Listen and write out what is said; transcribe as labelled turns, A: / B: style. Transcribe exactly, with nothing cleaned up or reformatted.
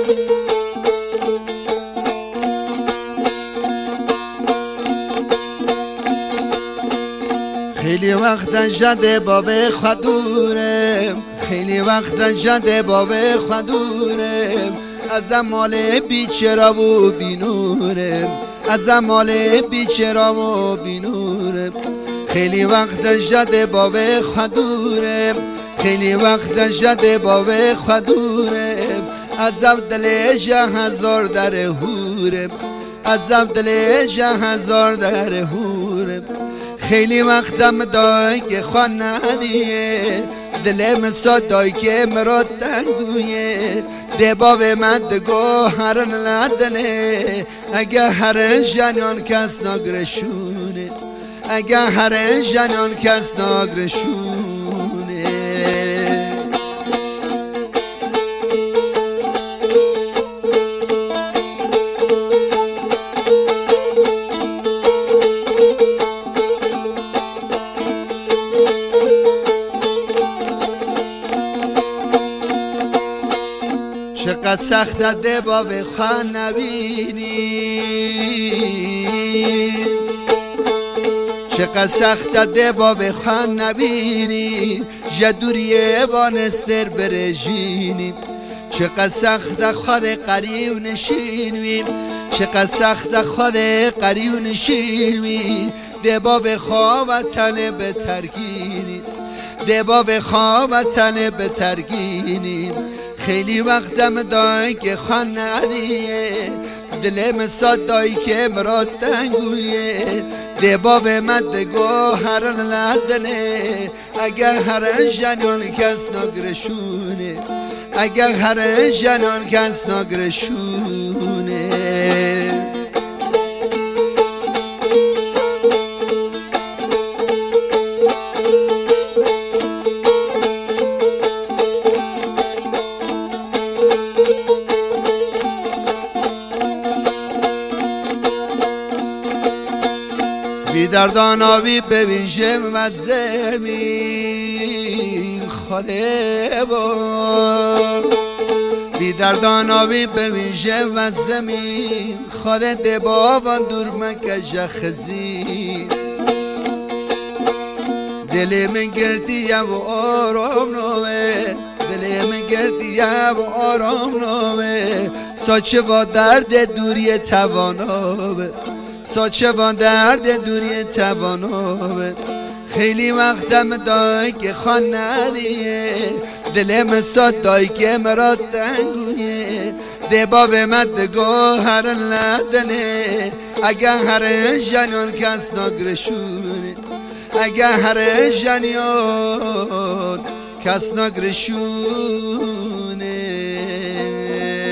A: خیلی وقت جده باب خدورم، خیلی وقت جده باب خدورم، از مال بیچرا و بینورم، از مال بیچرا و بینورم. خیلی وقت جده باب خدورم، خیلی وقت جده باب خدورم، از دل جه هزار در هورم، از دل جه هزار در هورم. خیلی وقتم دای که خوان ندیه، دلم صدای که مرا تنگویه، دباب من دگو هرن لدنه، اگه هر جنان کس نگرشونه، اگه هر جنان کس نگرشونه. چقدر سخت دباب خوان نبینی، چقدر سخت دباب خوان نبینی، جدوریه وانستر برژینی. چقدر سخت خود قریو نشینویم، چقدر سخت خود قریو نشینویم، دباب خواب تنه به ترگینی، دباب خواب تنه به ترگینی. خیلی وقتم دای که خوان ندیه، دلم صدایی که مرا تنگویه، دباب مدگو هر لدنه، اگر هر جنان کس نگرشونه، اگر هر جنان کس نگرشونه. بی دردان آبی ببین جم و زمین خوده با، بی دردان آبی ببین جم و زمین خوده دبابان دور مکجه خزین. دل من گردیه و آرام نوه، دل من گردیه و آرام نوه، ساچه با درد دوری توانابه، ساچه با درد دوری توانابه. خیلی وقتم دای که خوان ندیه، دلم صدای که مرا تنگویه، دباب مدگو هر لدنه، اگه هر جنان کس نگرشونه، اگه هر جنان کس نگرشونه.